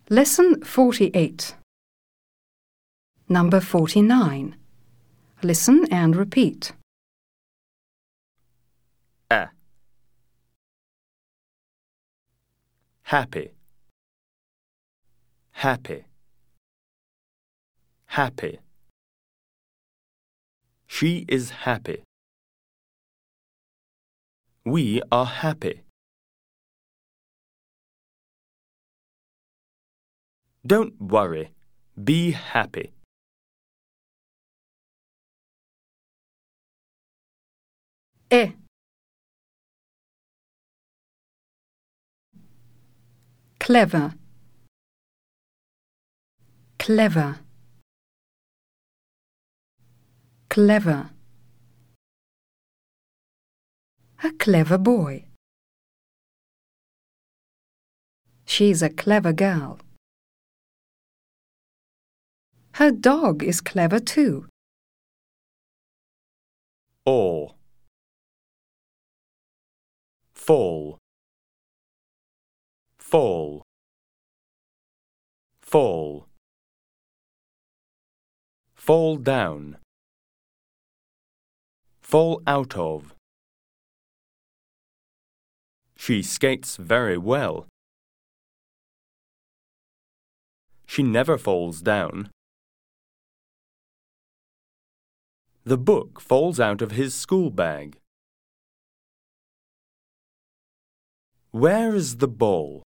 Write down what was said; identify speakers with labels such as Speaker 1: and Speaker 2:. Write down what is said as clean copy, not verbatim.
Speaker 1: Lesson 48. Number 49. Listen and repeat.
Speaker 2: A. Happy. Happy. Happy. She is happy. We are happy. Don't worry. Be happy.
Speaker 1: E. Clever. Clever. Clever. A clever boy. She's a clever girl. Her dog is clever too.
Speaker 2: Or. Fall. Fall. Fall. Fall down. Fall out of. She skates very well. She never falls down. The book falls out of his school bag. Where is the ball?